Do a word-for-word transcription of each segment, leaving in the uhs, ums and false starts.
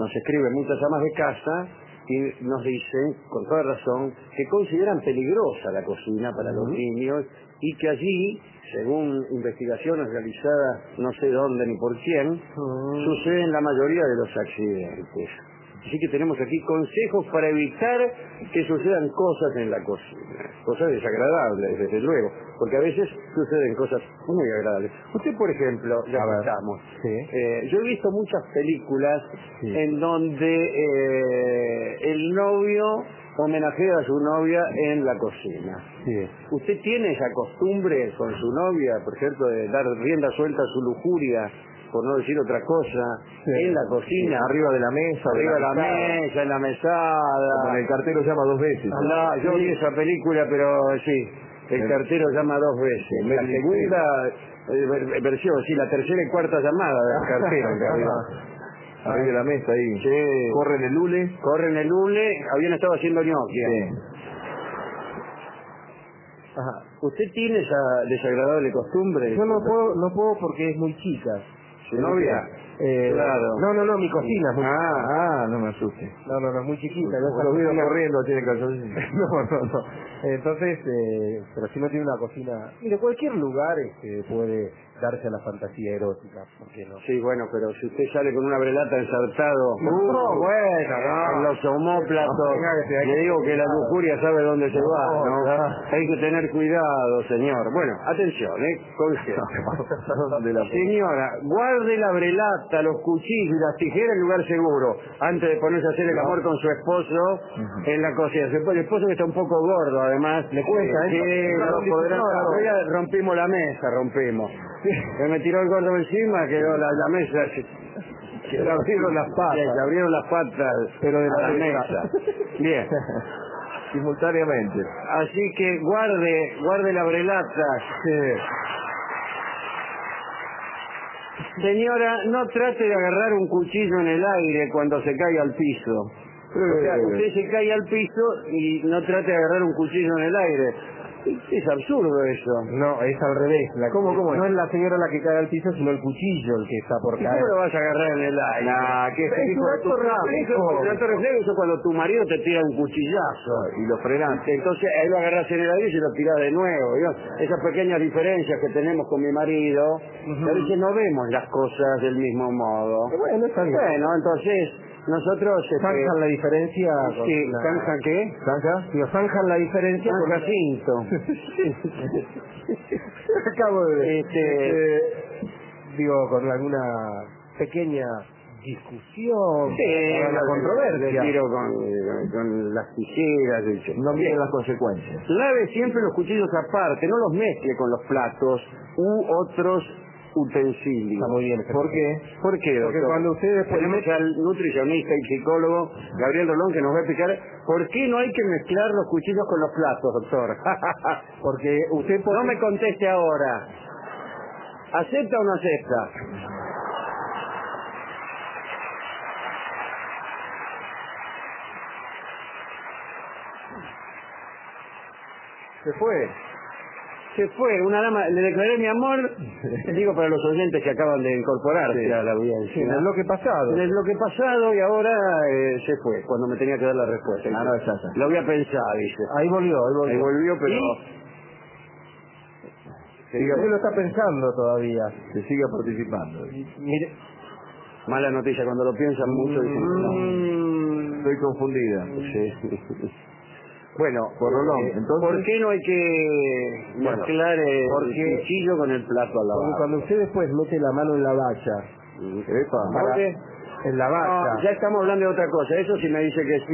nos escriben muchas amas de casa y nos dicen, con toda razón, que consideran peligrosa la cocina para los niños y que allí, según investigaciones realizadas no sé dónde ni por quién, suceden la mayoría de los accidentes. Así que tenemos aquí consejos para evitar que sucedan cosas en la cocina. Cosas desagradables, desde luego, porque a veces suceden cosas muy agradables. Usted, por ejemplo, ya que estamos, sí. eh, yo he visto muchas películas sí. en donde eh, el novio homenajea a su novia en la cocina. Sí. ¿Usted tiene esa costumbre con su novia, por ejemplo, de dar rienda suelta a su lujuria, por no decir otra cosa, sí. en la cocina, arriba de la mesa, arriba de la, la mesa, en la mesada? Como el cartero llama dos veces. Ah, yo vi esa película, pero sí, el cartero llama dos veces. La segunda eh, versión, sí, la tercera y cuarta llamada del cartero, en realidad. Arriba de la mesa ahí. Sí. Corren el hule. Corren el hule, habían estado haciendo gnocchi. Sí. Ajá. ¿Usted tiene esa desagradable costumbre? Yo no puedo, no puedo porque es muy chica. ¿Su novia? Eh, Claro. No, no, no, mi cocina es muy Ah, chiquita. ah, no me asuste. No, no, no, es muy chiquita. Yo Los veo cocina- corriendo, tiene calzoncillos. No, no, no. Entonces, eh, pero si no tiene una cocina... Mire, cualquier lugar este, puede darse a la fantasía erótica, ¿por qué no? Sí, bueno, pero si usted sale con una brelata ensartado, No, uh, bueno, no. en los homóplatos, No, hay le que digo que la cuidado. lujuria sabe dónde se No, va, ¿no? no. Hay que tener cuidado, señor. Bueno, atención, ¿eh? Consejo. De la- Señora, guarde la brelata, los cuchillos y las tijeras en lugar seguro, antes de ponerse a hacer el amor con su esposo en la cocina. El esposo que está un poco gordo, además. Le cuesta, Sí, ¿eh? no podrá... No, Ya rompimos la mesa, rompimos. Se me tiró el gordo encima, quedó la, la mesa... Se le abrieron las patas. Sí, se abrieron las patas Pero de a la la mesa. mesa. Bien. Simultáneamente. Así que guarde, guarde la brelata. Señora, no trate de agarrar un cuchillo en el aire cuando se cae al piso. O sea, usted se cae al piso y no trate de agarrar un cuchillo en el aire. Es absurdo eso. No, es al revés. La, ¿Cómo, cómo es? No es la señora la que cae al piso, sino el cuchillo el que está por ¿Y caer. cómo lo vas a agarrar en el aire? Nah, que es es hijo de tu un acto madre. reflejo. Un acto reflejo, eso cuando tu marido te tira un cuchillazo. Y lo frenas. Entonces ahí lo agarras en el aire y se lo tirás de nuevo. ¿Vio? Esas pequeñas diferencias que tenemos con mi marido, Uh-huh. a veces no vemos las cosas del mismo modo. Bueno, está bien. Bueno, entonces nosotros... este, Zanjan la diferencia. Con Sí, una- ¿zanja qué? ¿Zanja? Digo, zanjan la diferencia con Zanja cinto. Acabo de... Este- eh, digo, con alguna pequeña discusión, Sí, una le controversia. tiro con, con las tijeras. dice. No Bien. miren las consecuencias. Lave siempre los cuchillos aparte, no los mezcle con los platos u otros utensilios. Está muy bien. ¿Por qué? ¿Por qué, doctor? Porque cuando usted después Tenemos mete- al nutricionista y psicólogo Gabriel Rolón que nos va a explicar por qué no hay que mezclar los cuchillos con los platos, doctor. Porque usted... No me conteste ahora. ¿Acepta o no acepta? Se fue. Se fue, una dama, le declaré mi amor, digo para los oyentes que acaban de incorporarse Sí. a la audiencia. Sí, en el bloque pasado. En el bloque pasado y ahora eh, se fue, cuando me tenía que dar la respuesta. Ah, no, ya, ya. Lo voy a pensar, dice. Ahí volvió, ahí volvió. Ahí volvió, pero... Siga, usted lo está pensando todavía. Que siga participando. Mire, Mala noticia, cuando lo piensan mucho dicen... Mm, Estoy confundida. Sí. Bueno, Por Rolón, eh, entonces... ¿por qué no hay que Bueno, mezclar el porque- cuchillo con el plato al porque lavado? cuando usted después mete la mano en la bacha, Epa. para- ¿Por qué? en la bacha, No, ya estamos hablando de otra cosa, eso sí me dice que sí.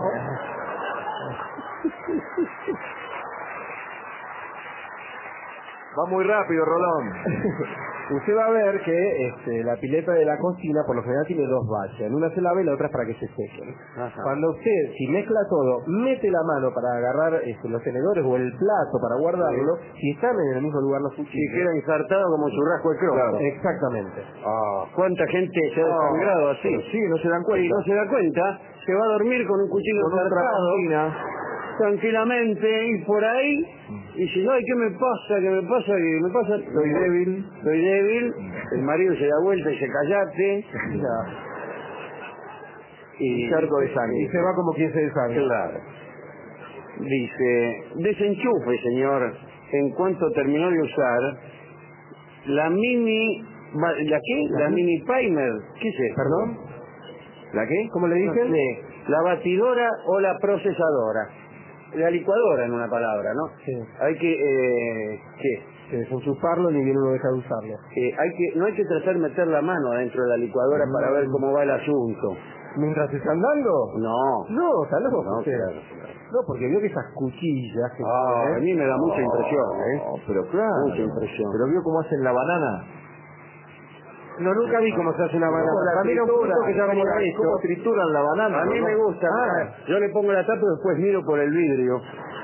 Va muy rápido, Rolón. usted va a ver que este, la pileta de la cocina por lo general tiene dos bachas. En una se lava y la otra es para que se sequen. Ajá. Cuando usted, si mezcla todo, mete la mano para agarrar este, los tenedores o el plato para guardarlo, si están en el mismo lugar los Y cuchillos. queda insertado como churrasco de croco. Claro. Exactamente. Ah, ¿cuánta gente se ha No, desangrado así? pero sí, no se dan cuenta. Sí, no se da cuenta, se va a dormir con un cuchillo Con otra insertado, cocina. tranquilamente, y por ahí, y si no, ¿y qué me pasa? ¿Qué me pasa? ¿Qué me pasa? Estoy débil. Estoy débil, el marido se da vuelta y se callate. Y, Un charco de sangre. Y se va como quien se desangre. Claro. Dice, desenchufe, señor, en cuanto terminó de usar la mini... ¿La qué? La mini primer. ¿Qué es eso? ¿Perdón? ¿La qué? ¿Cómo le dicen? Sí, la batidora o la procesadora. La licuadora, en una palabra, ¿no? Sí. Hay que... Eh, ¿Qué? Que desenchufarlo ni bien uno deja de usarlo. Eh, hay que, no hay que tratar de meter la mano adentro de la licuadora Mm. para ver cómo va el asunto. ¿Mientras está andando? No. No, está loco No, usted. claro, claro. No, porque vio que esas cuchillas que Ah, ponen, a mí me da mucha impresión, ¿eh? No, pero claro. Mucha impresión. Pero vio cómo hacen la banana. No, nunca vi cómo se hace una banana. Como la Para mí era un punto que ya como, venía la- hecho. cómo trituran la banana. A mí ¿no? me gusta. Ah. Yo le pongo la tapa y después miro por el vidrio.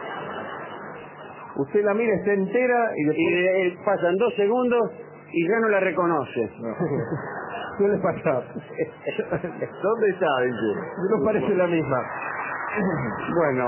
Usted la mira, está entera y después... Y eh, pasan dos segundos y ya no la reconoce. No. Suele pasar. ¿Dónde está? Dice. No parece la misma. Bueno.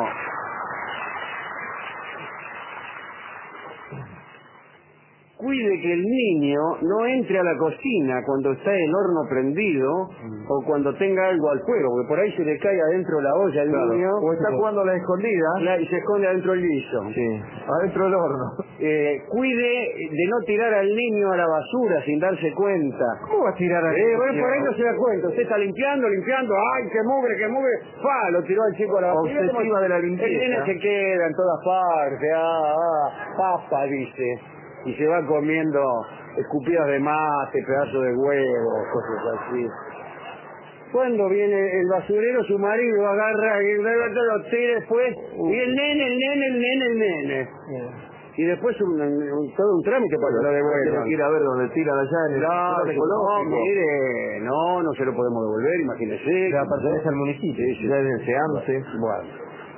Cuide que el niño no entre a la cocina cuando está el horno prendido Mm. o cuando tenga algo al fuego, porque por ahí se le cae adentro la olla al Claro. niño O está jugando a la escondida. la- y se esconde adentro del guiso. Sí. Adentro del horno. Eh, cuide de no tirar al niño a la basura sin darse cuenta. ¿Cómo va a tirar a Eh, bueno, por ahí no se da cuenta. Usted está limpiando, limpiando. ¡Ay, qué mugre, qué mugre! ¡Pa! Lo tiró al chico a la basura. Obsesiva de la El limpieza. nene se queda en todas partes. ¡Ah, ah! Papa, dice. Y se va comiendo escupidas de mate, pedazos de huevo, cosas así. Cuando viene el basurero, su marido agarra y lo tira después. Y el nene, el nene, el nene, el nene. Y después un, un- todo un trámite para que lo Tiene devuelvan. que ir a ver dónde tiran allá en el Claro, hospital no, ecológico. mire, no, no se lo podemos devolver, imagínese. Ya pertenece al municipio. Sí, sí. Ya es en Seance. Bueno.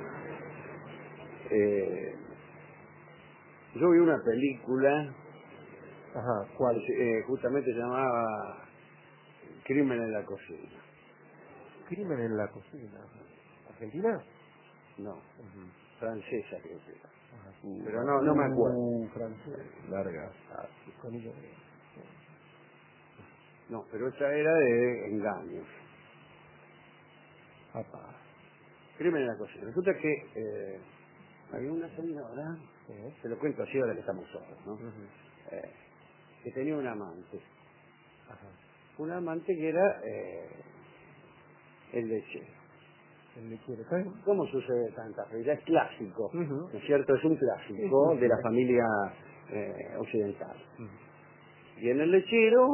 Eh, yo vi una película, Ajá, ¿cuál? eh, justamente se llamaba Crimen en la cocina. Crimen en la cocina. ¿Argentina? No, francesa creo que era. Ajá. Pero no, no me acuerdo. Uh, francés. Larga. Ah, sí, con ello. No, pero esa era de engaños. Papá. Crimen en la cocina. Resulta que eh, había una señora, Sí. se lo cuento así ahora que estamos solos, ¿no? Ujú. Eh, que tenía un amante. Ajá. Un amante que era eh, el lechero. El lechero, ¿sabes? ¿Cómo sucede tantas veces? Ya es clásico, Ujú. ¿no es cierto? Es un clásico Sí, sí, de la sí. familia eh, occidental. Ujú. Y en el lechero,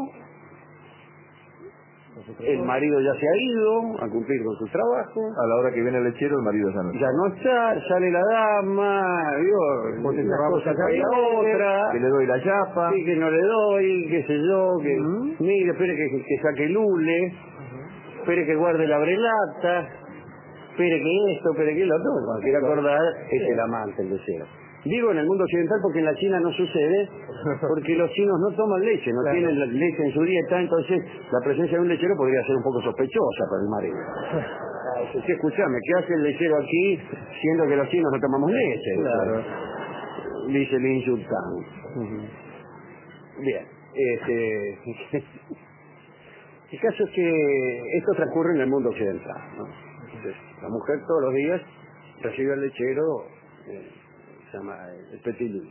Nosotros el todos. marido ya se ha ido a cumplir con su trabajo. A la hora que viene el lechero, el marido ya no está. Ya no está, sale la dama, digo, Vos te una cerramos cosa acá con y la vos, otra. Que le doy la chapa. Sí, que no le doy, qué sé yo, que Ujú. mire, espere que, que saque el hule, Ujú. espere que guarde la brelata, espere que esto, espere que lo otro. Cuando quiere acordar, es el amante, el deseo. Digo en el mundo occidental porque en la China no sucede, porque los chinos no toman leche, no Claro. tienen la leche en su dieta, entonces la presencia de un lechero podría ser un poco sospechosa para el marido. Sí, escuchame, ¿qué hace el lechero aquí siendo que los chinos no tomamos leche? Claro. Dice Lin Yutang. Bien, este, el caso es que esto transcurre en el mundo occidental, ¿no? Entonces, la mujer todos los días recibe al lechero, eh, se llama el petit louis.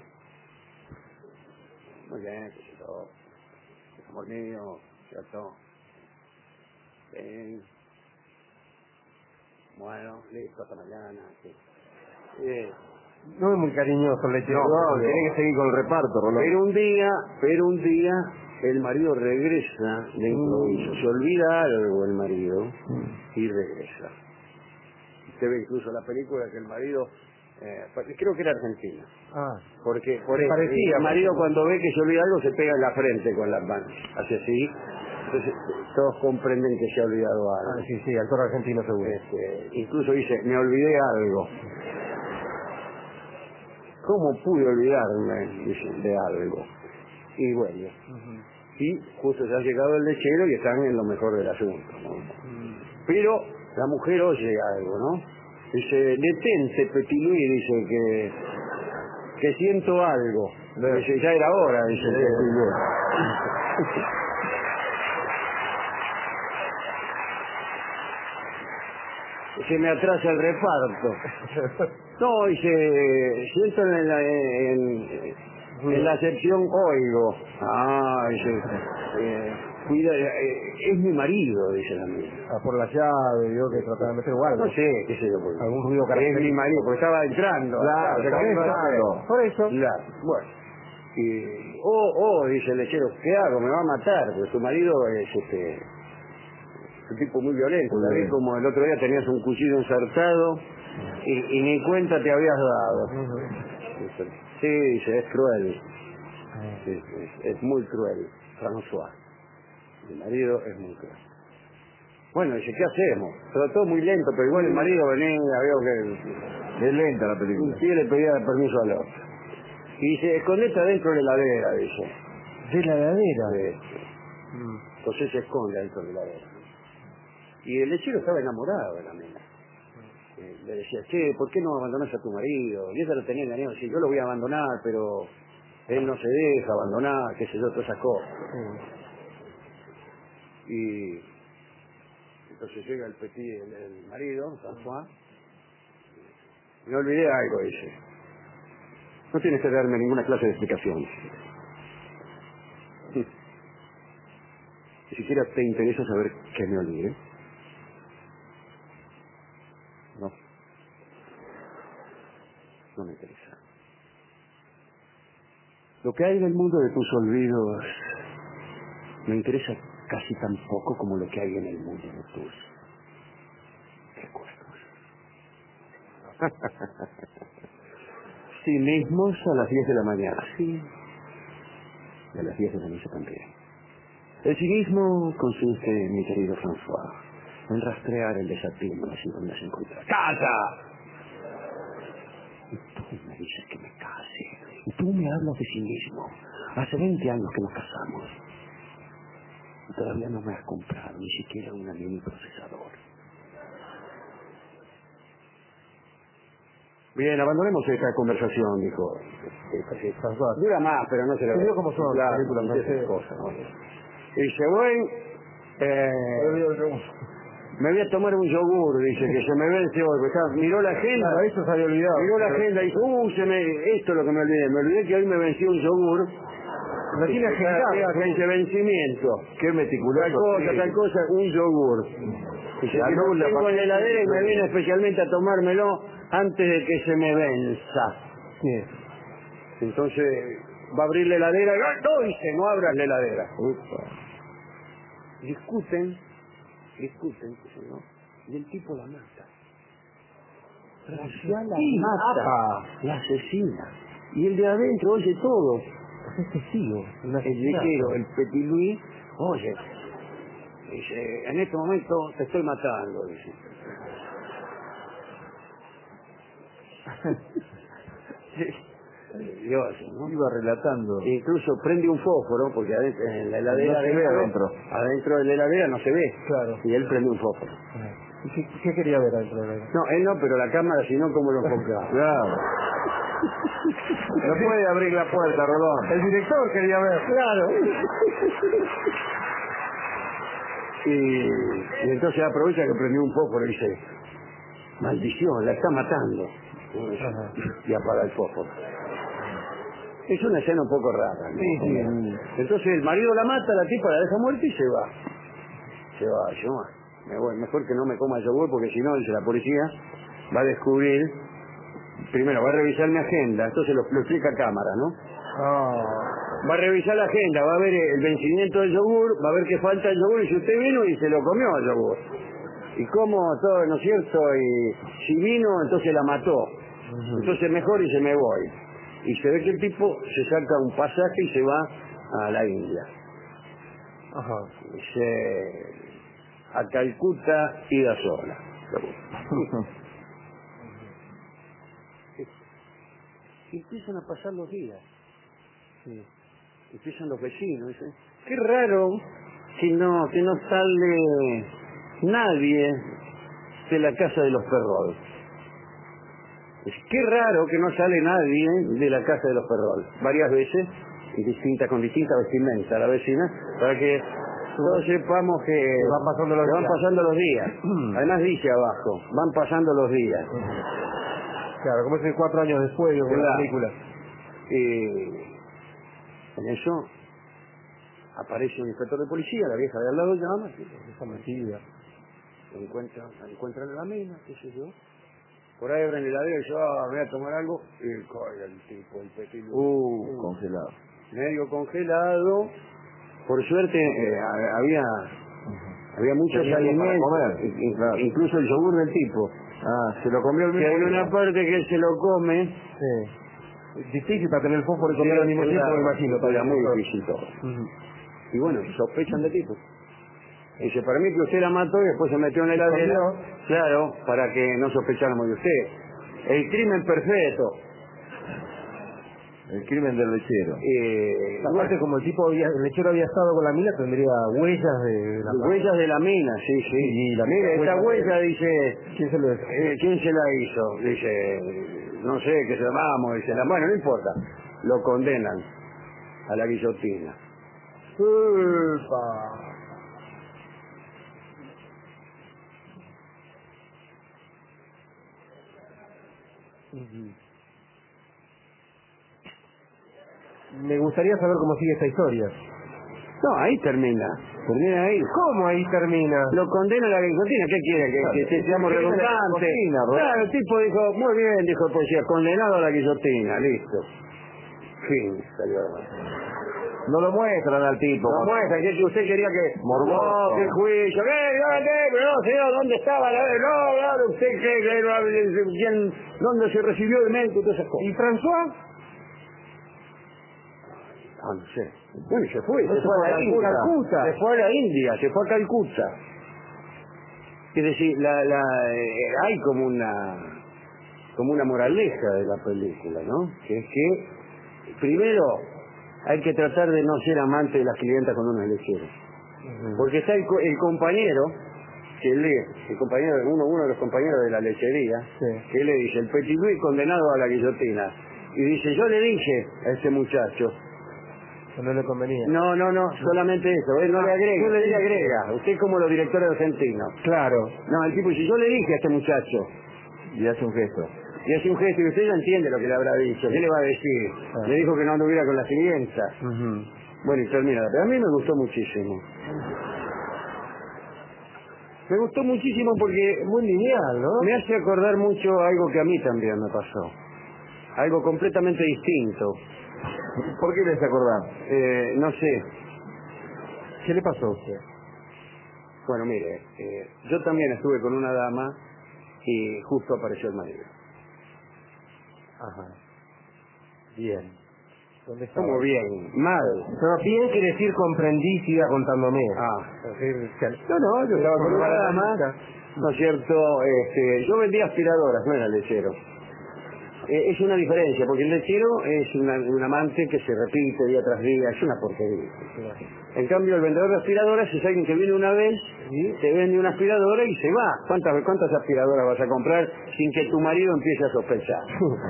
Muy bien, qué sé yo, amor mío, ¿cierto? Bien. Bueno, listo, hasta mañana. Sí. Eh, No es muy cariñoso el lechero. No, porque- tiene que seguir con el reparto, Rolando. Pero un día, pero un día, el marido regresa de improviso. Se olvida algo el marido y regresa. Usted ve incluso la película que el marido, eh, creo que era argentina, Ah, porque por Me eso, parecía, el marido porque- cuando ve que se olvida algo se pega en la frente con las manos, hace así. Entonces todos comprenden que se ha olvidado ah, algo. sí, sí, actor argentino seguro. Este, incluso dice, me olvidé algo. ¿Cómo pude olvidarme dice, de algo? Y bueno, Ujú. y justo se ha llegado el lechero y están en lo mejor del asunto, ¿no? Mm. Pero la mujer oye algo, ¿no? Dice, detente, Petit Louis, dice que, que siento algo. Dice, ya era hora, dice el Petit Louis. se me atrasa el reparto. No, dice, si entro en la, en, en la sección oigo. Ah, dice, eh, cuida, eh, es mi marido, dice la mía. Ah, por la llave, yo que trataba de meter o algo. No sé, qué sé yo. Porque algún ruido es característico. mi marido, porque estaba entrando. Claro, o sea, por que- eso, claro. por eso. Claro, bueno. Y, oh, oh, dice el lechero, ¿qué hago? Me va a matar, porque tu marido es este... un tipo muy violento, Muy la vi violento. como el otro día tenías un cuchillo ensartado y, y ni cuenta te habías dado. Ujú. Sí, dice, es cruel, es, es, es muy cruel, François. Mi marido es muy cruel. Bueno, dice, ¿qué hacemos? Pero todo muy lento, pero igual el marido venía, veo que Es lenta la un película. tío le pedía permiso al otro. Y dice, escondete adentro de la heladera, dice. ¿De la heladera? Sí. Mm. Entonces se esconde adentro de la heladera. Y el lechero estaba enamorado de la mina. Eh, le decía, che, ¿por qué no abandonas a tu marido? Y ella lo tenía engañado, decía, yo lo voy a abandonar, pero él no se deja abandonar, qué sé yo, todas esas cosas. Sí. Y entonces llega el petit, el, el marido, François, me olvidé algo, dice. No tienes que darme ninguna clase de explicación. Ni siquiera te interesa saber que me olvidé. No, no me interesa. Lo que hay en el mundo de tus olvidos me interesa casi tan poco como lo que hay en el mundo de tus recuerdos. Cinismos a las diez de la mañana, sí, y a las diez de la noche también. El cinismo consiste, mi querido François, en rastrear el desatino así donde se encuentra. ¡Casa! Y tú me dices que me case. Y tú me hablas de cinismo. Hace veinte años que nos casamos. Y todavía no me has comprado ni siquiera una mini procesador. Bien, abandonemos esta conversación, dijo. François. Dura más, pero no se lo Te digo cómo son las Claro, películas no sé francesas. cosas, ¿no? Y dice, bueno, eh, me voy a tomar un yogur, dice, que se me vence hoy. Porque, claro, miró la agenda, Claro, eso se había olvidado. miró la agenda y dijo, uh, se me, esto es lo que me olvidé. Me olvidé que hoy me venció un yogur. Lo tiene Dice, agendado. que dice vencimiento. Qué meticuloso. Tal cosa, sí. tal cosa, un yogur. Dice La que lo luz, la tengo en la heladera y me paciencia. viene especialmente a tomármelo antes de que se me venza. Sí. Entonces va a abrir la heladera y no, dice, no abras la heladera. Upa. Discuten, discuten, dice, ¿no? Y el tipo la mata. Ya la Sí, mata, apa. la asesina. Y el de adentro oye todo. Es testigo. Un El asesinato. lechero, el Petit Louis, oye, dice, en este momento te estoy matando, dice. Dios, ¿no? Iba relatando. Incluso prende un fósforo, porque adentro, en la heladera No se ve adentro. adentro de la heladera no se ve. Claro. Y él prende un fósforo. ¿Y qué, qué quería ver adentro de la heladera? No, él no, pero la cámara, si no, ¿cómo lo enfocaba? Claro. No puede abrir la puerta, Rolón. El director quería ver. Claro. Y, y entonces aprovecha que prendió un fósforo y dice, maldición, la está matando. Ajá. Y apaga el fósforo. Es una escena un poco rara, ¿no? Sí, sí. Entonces el marido la mata, la tipa la deja muerta y se va. Se va, yo me voy. Mejor que no me coma yogur porque si no, dice la policía, va a descubrir, primero va a revisar mi agenda, esto se lo, lo explica a cámara, ¿no? Ah. Va a revisar la agenda, va a ver el vencimiento del yogur, va a ver que falta el yogur y si usted vino y se lo comió el yogur. Y cómo todo, ¿no es cierto? Y si vino, entonces la mató. Ujú. Entonces mejor y se me voy. Y se ve que el tipo se saca un pasaje y se va a la India. Ajá. Dice, a Calcuta, ida sola. Y empiezan a pasar los días. Sí. Empiezan los vecinos. Dicen, qué raro que no, que no sale nadie de la casa de los Ferrol. Es qué raro que no sale nadie de la casa de los Ferrol. Varias veces, y distinta, con distinta vestimenta, la vecina, para que todos sepamos que van pasando los que van días. pasando los días. Además dice abajo, van pasando los días. Claro, como es cuatro años después de la Claro. película. Y en eso aparece un inspector de policía, la vieja de al lado llama, Esa mentira. encuentra, encuentran a la mina, qué sé yo. Por ahí abren el heladero y yo, ah, me voy a tomar algo, y cae el tipo, el pequeño. Uh, congelado. Medio congelado. Por suerte eh, ha- había había muchos Tenía algo para alimentos, comer, in- in- claro. incluso el yogur del tipo. Ah, se lo comió el Que mismo hay día. una parte que él se lo come. Sí. Es difícil para tener el fósforo y comer al mismo tiempo, me imagino. Era muy difícil todo. Ujú. Y bueno, sospechan de tipo. Dice, para mí que usted la mató y después se metió en la heladera. Escondió. Claro, para que no sospecháramos de usted. El crimen perfecto. El crimen del lechero. Eh, Aparte, bueno, como el tipo, había, el lechero había estado con la mina, tendría huellas de, de la huellas de la mina, sí, sí. Y la Mire, huella esta de- huella dice, ¿Quién se lo eh, ¿quién se la hizo? Dice, no sé, que se la vamos, dice, la, bueno, no importa. Lo condenan a la guillotina. ¡Upa! Me gustaría saber cómo sigue esta historia. No, ahí termina. Termina ahí. ¿Cómo ahí termina? Lo condena a la guillotina. ¿Qué quiere? Que, que, que seamos El crimen de la redundantes. guillotina, ¿no? Claro, el tipo dijo, muy bien, dijo el policía, condenado a la guillotina, listo. Fin, salió. No lo muestran al tipo. No muestra, que que usted quería que... Morboso. No, qué juicio, ¿qué? ¿Dónde? Pero no, señor, ¿dónde estaba? La... No, claro, usted qué, que no, ¿quién, ¿dónde se recibió el médico y todas esas cosas? ¿Y François? Ah, no sé. Bueno, se fue, No se se fue fue a a la India. Calcuta. Se fue a la India, se fue a Calcuta. Es decir, la, la, eh, hay como una como una moraleja de la película, ¿no? Que es que, primero, hay que tratar de no ser amante de las clientas con unos lecheros. Porque está el, co- el compañero, que lee, el compañero, uno, uno de los compañeros de la lechería, Sí. que le dice, el Petit Louis condenado a la guillotina. Y dice, yo le dije a este muchacho, No le convenía. no, no, no, solamente eso, él no Ah, le agrega, tú le usted le dices. agrega, usted como los directores argentinos. Claro. No, el tipo dice, yo le dije a este muchacho, Y hace un gesto. y hace un gesto, y usted ya entiende lo que le habrá dicho, ¿qué le va a decir? Ah. Le dijo que no anduviera con la clienta. Ujú. Bueno, y termina, pero a mí me gustó muchísimo. Me gustó muchísimo porque Muy lineal, ¿no? me hace acordar mucho algo que a mí también me pasó. Algo completamente distinto. ¿Por qué les acordás? Eh, no sé, ¿Qué le pasó a usted? bueno, mire, eh, yo también estuve con una dama y justo apareció el marido. Ajá. Bien. ¿Dónde estaba? ¿Cómo bien? Mal. Pero bien quiere decir comprendí, siga contándome. Ah, Es decir, que- no, no, yo estaba con una Por dama, la ¿no es cierto? Este, yo vendía aspiradoras, no era lechero. Eh, es una diferencia, porque el lechero es una- un amante que se repite día tras día, es una porquería. En cambio, el vendedor de aspiradoras es alguien que viene una vez, te vende una aspiradora y se va. ¿Cuántas, cuántas aspiradoras vas a comprar sin que tu marido empiece a sospechar?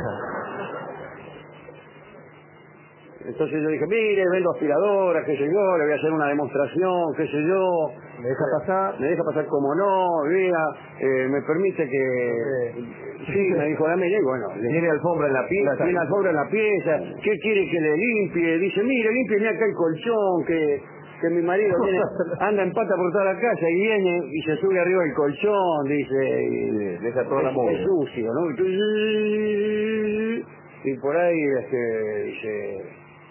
Entonces yo dije, mire, vendo aspiradoras, qué sé yo, le voy a hacer una demostración, qué sé yo. ¿Me deja pasar? Me deja pasar como no, vea, eh, me permite que... Sí, me dijo, dame, y bueno, le- Tiene alfombra en la pieza. tiene alfombra en la pieza, ¿qué quiere que le limpie? Dice, mire, limpie acá el colchón, que, que mi marido tiene, anda en pata por toda la casa y viene y se sube arriba del colchón, dice, y deja toda la es, mugre. es sucio, ¿no? Y, y por ahí este, dice,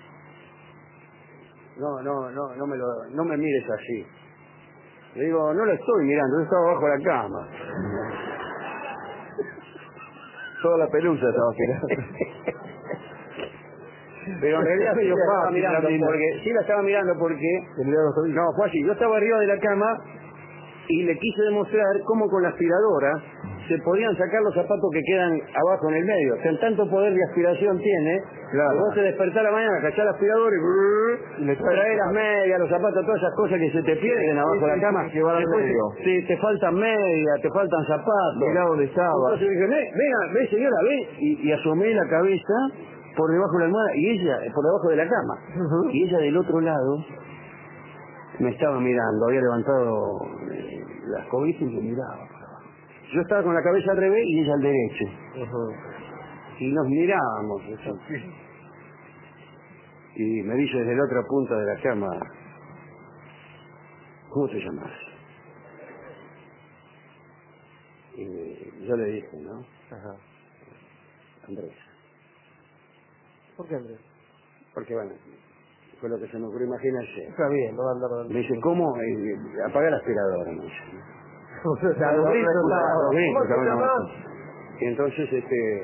no, no, no, no me lo, no me mires así. Le digo, no lo estoy mirando, yo estaba bajo la cama. Toda la pelusa estaba girando. Pero en realidad sí la estaba fácil, mirando la mina. porque, sí la estaba mirando porque, ¿Le miraba los tobillos? no, fue así, yo estaba arriba de la cama y le quise demostrar cómo con la aspiradora se podían sacar los zapatos que quedan abajo en el medio. O sea, tanto poder de aspiración tiene, Claro. que vos te despertás a la mañana, cachás la aspiradora y, brrr, Y le traes traes las medias, los zapatos, todas esas cosas que se te pierden abajo de sí, la sí, cama. que van al Después medio. te, te, te faltan medias, te faltan zapatos. Mirá dónde estaba. Entonces dije, ve, venga, ve señora, ve, y, y asomé la cabeza por debajo de la almohada y ella, por debajo de la cama. Ujú. Y ella del otro lado me estaba mirando, había levantado eh, las cobijas y me miraba. Yo estaba con la cabeza al revés y ella al derecho. Uh-huh. Y nos mirábamos. Eso. Y me dice desde el otro punto de la cama, ¿cómo te llamas? Y yo le dije, ¿no? Ajá. Andrés. ¿Por qué, Andrés? Porque bueno, fue lo que se me ocurrió, imagínense. Está bien, no va a andar dando. Me dice, ¿cómo? Eh, apaga la aspiradora, me dice. O sea, Claro, lo no mismo, escuchaba, claro. lo mismo, ¿Cómo te cabrón, llamas? no. Y entonces, este...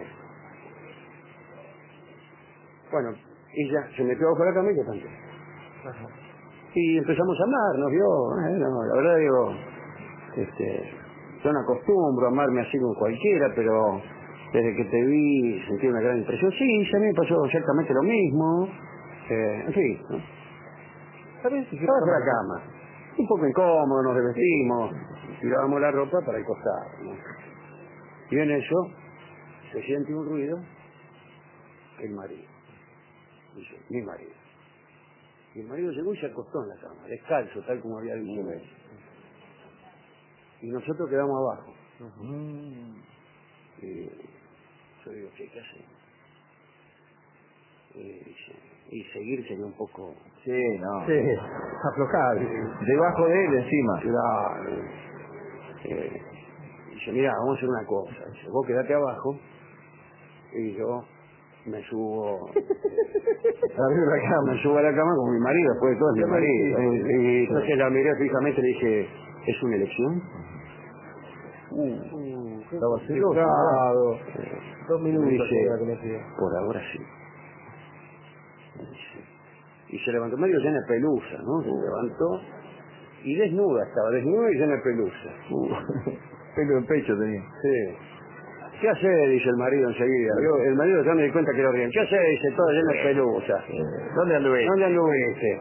Bueno, ella se metió abajo de la cama y yo también. Ajá. Y empezamos a amarnos, ¿vio? Bueno, la verdad digo, este, yo no acostumbro a amarme así con cualquiera, pero desde que te vi sentí una gran impresión. Sí, a mí me pasó exactamente lo mismo. Eh, en fin, ¿no? ¿Sabes? Si Estaba en la cama, un poco incómodo, nos revestimos, tirábamos la ropa para el costado, ¿no? Y en eso se siente un ruido, el marido. Dice, mi marido. Y el marido llegó y se acostó en la cama, descalzo, tal como había dicho él. Y nosotros quedamos abajo. Uh-huh. Y yo digo, ¿qué, qué hacemos? Y, dice, y seguir sería un poco... Sí, no. Sí, aflojar. Debajo de él, encima. Claro. Eh, dice, mira, vamos a hacer una cosa. Dice, vos quedate abajo y yo me subo... Arriba de la cama. Me subo a la cama con mi marido, después de todo es mi marido. Y entonces la miré fijamente y le dije, ¿es una elección? Uh, uh, qué Estaba celoso, complicado. Eh, Dos me minutos. dice, que la conocía. por ahora sí. Me dice. Y se levantó medio llena de pelusa, ¿no? Se levantó y desnuda estaba, desnuda y llena de pelusa. Uh, pelo en pecho tenía. Sí. ¿Qué hace? Dice el marido enseguida. Yo, el marido ya me di cuenta que lo ríen. ¿Qué hace? Dice, todo lleno de pelusa. ¿Dónde anduviste? ¿Dónde anduviste?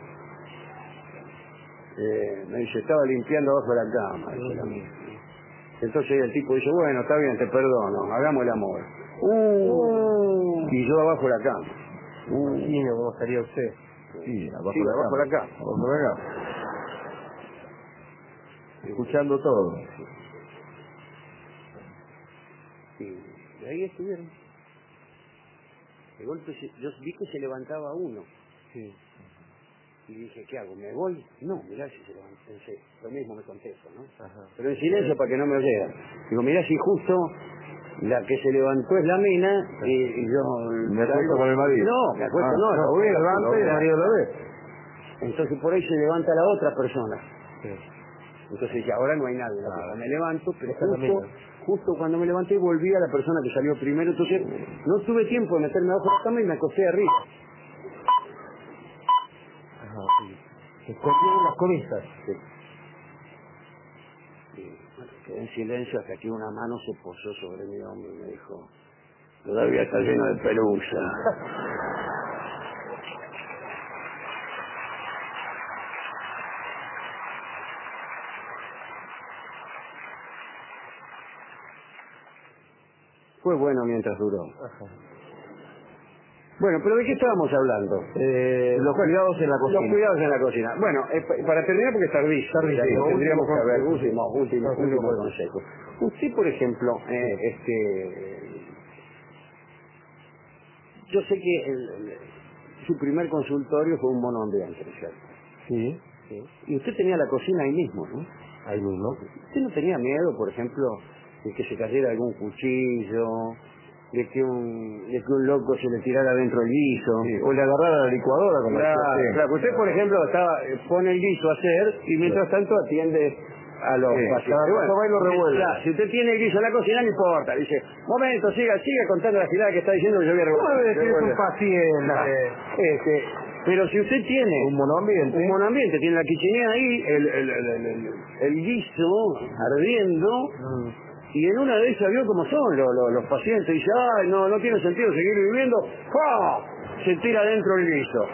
Eh, me dice, estaba limpiando abajo de la cama. Dice la mía. Entonces el tipo dice, bueno, está bien, te perdono, hagamos el amor. Uh, y yo abajo de la cama. Uh, imagino cómo estaría usted. Sí, abajo Sí, de la abajo cama. de la cama. Abajo de la cama. Escuchando todo. Y, y ahí estuvieron. De golpe se- yo vi que se levantaba uno. Sí. Y dije, ¿qué hago? ¿Me voy? No, mirá si se levanta. Pensé, lo mismo me contesto, ¿no? Ajá. Pero en silencio para que no me oyera. Digo, mirá si justo la que se levantó es la mina y, y yo... Me acuesto con el marido. No, me acuesto Ah, no, no, lo veo, se levanta lo y el veo. marido lo ve. Entonces por ahí se levanta la otra persona. Sí. Entonces ya ahora no hay nadie. en la Claro. pieza. Me levanto, pero Esa es la justo, mina. justo cuando me levanté volví a la persona que salió primero. Entonces no tuve tiempo de meterme abajo de la cama y me acosté arriba. Ajá, sí. Se escondió en las cobijas. Sí. Y, bueno, quedé en silencio hasta que una mano se posó sobre mi hombro y me dijo, todavía está lleno de pelusa. Fue bueno mientras duró. Ajá. Bueno, pero ¿de qué estábamos hablando? Eh, Los cuidados en la cocina. Los cuidados en la cocina. Bueno, eh, pa- para terminar, porque es tardísimo, Tardísimo. ya que tendríamos que Último haber consejo. último, último, Consejo último bueno. consejo. Usted, por ejemplo, eh, este, yo sé que el- el- su primer consultorio fue un monoambiente, ¿no es cierto? Sí. Sí. Y usted tenía la cocina ahí mismo, ¿no? Ahí mismo. ¿Usted no tenía miedo, por ejemplo, de que se cayera algún cuchillo, de que un, de que un loco se le tirara dentro el guiso? Sí, o le agarrara la licuadora como Claro, decía usted. claro. Usted, por ejemplo, estaba, eh, pone el guiso a hacer y mientras tanto atiende a los Sí, pacientes. cada cosa va y lo revuelve. Claro, si usted tiene el guiso en la cocina, no importa. Dice, momento, siga, siga contando la filada que está diciendo que yo voy a revolver. ¿Cómo debe decir es un Revuelve. paciente? Ah, este, pero si usted tiene Un monoambiente. un monoambiente, tiene la quichinea ahí, el, el, el, el, el- el guiso ardiendo, Mm. y en una de esas vio cómo son los, los, los pacientes, dice, ay, no, no tiene sentido seguir viviendo, ¡pah! Se tira dentro el guiso.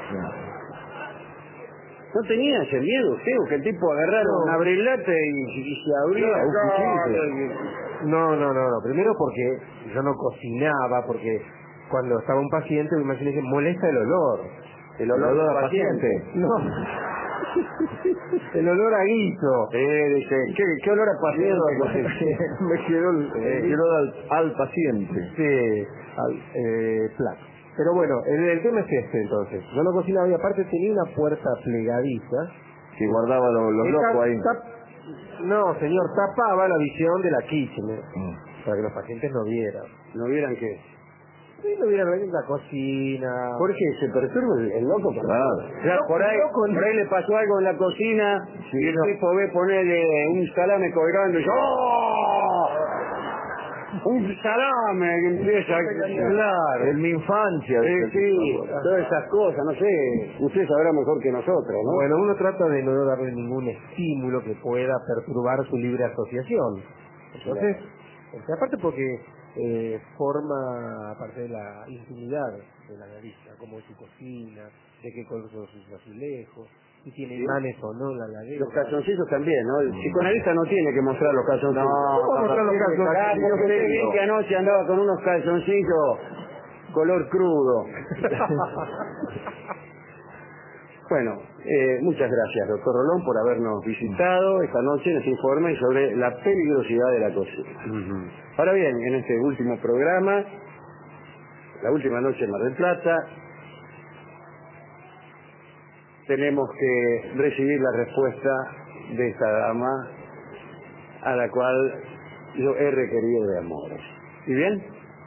¿No tenía ese miedo usted, o que el tipo agarrara No. una brelata y, y se abría No, un acá, cuchillo. y- No, no, no, no. Primero porque yo no cocinaba, porque cuando estaba un paciente, me imaginé que molesta el olor. el olor del a paciente? No. El olor a guiso. Eh, dice, ¿qué, qué olor a paciente? Me quedó el, eh, quedó al, al paciente. Sí, al, eh, plato. Pero bueno, el, el tema es este entonces. Yo no cocinaba y aparte tenía una puerta plegadiza. Que guardaba los, los que locos tap- ahí. tap- no, señor, tapaba la visión de la kitchen, eh, Mm. para que los pacientes no vieran. ¿No vieran qué? Sí, no vieran en la cocina. ¿Por qué? ¿Se perturba el, el loco? Claro. O sea, por ahí, por ahí le pasó algo en la cocina y el tipo ve ponerle un salame colgando y dice, ¡oh! Un salame que empieza a hablar. En mi infancia. Sí, sí, todas esas cosas, no sé, usted sabrá mejor que nosotros, ¿no? Bueno, uno trata de no darle ningún estímulo que pueda perturbar su libre asociación. Entonces, o sea, aparte porque eh, forma parte de la intimidad de la nariza, como es su cocina, de qué color son sus azulejos, si tiene Sí. imanes o no en la ladera. Los calzoncillos también, ¿no? El psicoanalista no tiene que mostrar los calzoncillos. No, ¿Cómo mostrar los calzoncillos? Ah, pero usted bien que anoche andaba con unos calzoncillos color crudo. Bueno, eh, muchas gracias, doctor Rolón, por habernos visitado esta noche en este informe sobre la peligrosidad de la cocina. Ahora bien, en este último programa, la última noche en Mar del Plata, tenemos que recibir la respuesta de esta dama a la cual yo he requerido de amores. ¿Y bien?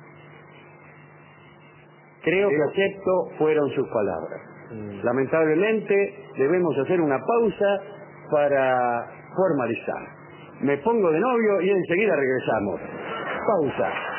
Creo que acepto fueron sus palabras. Lamentablemente debemos hacer una pausa para formalizar. Me pongo de novio y enseguida regresamos. Pausa.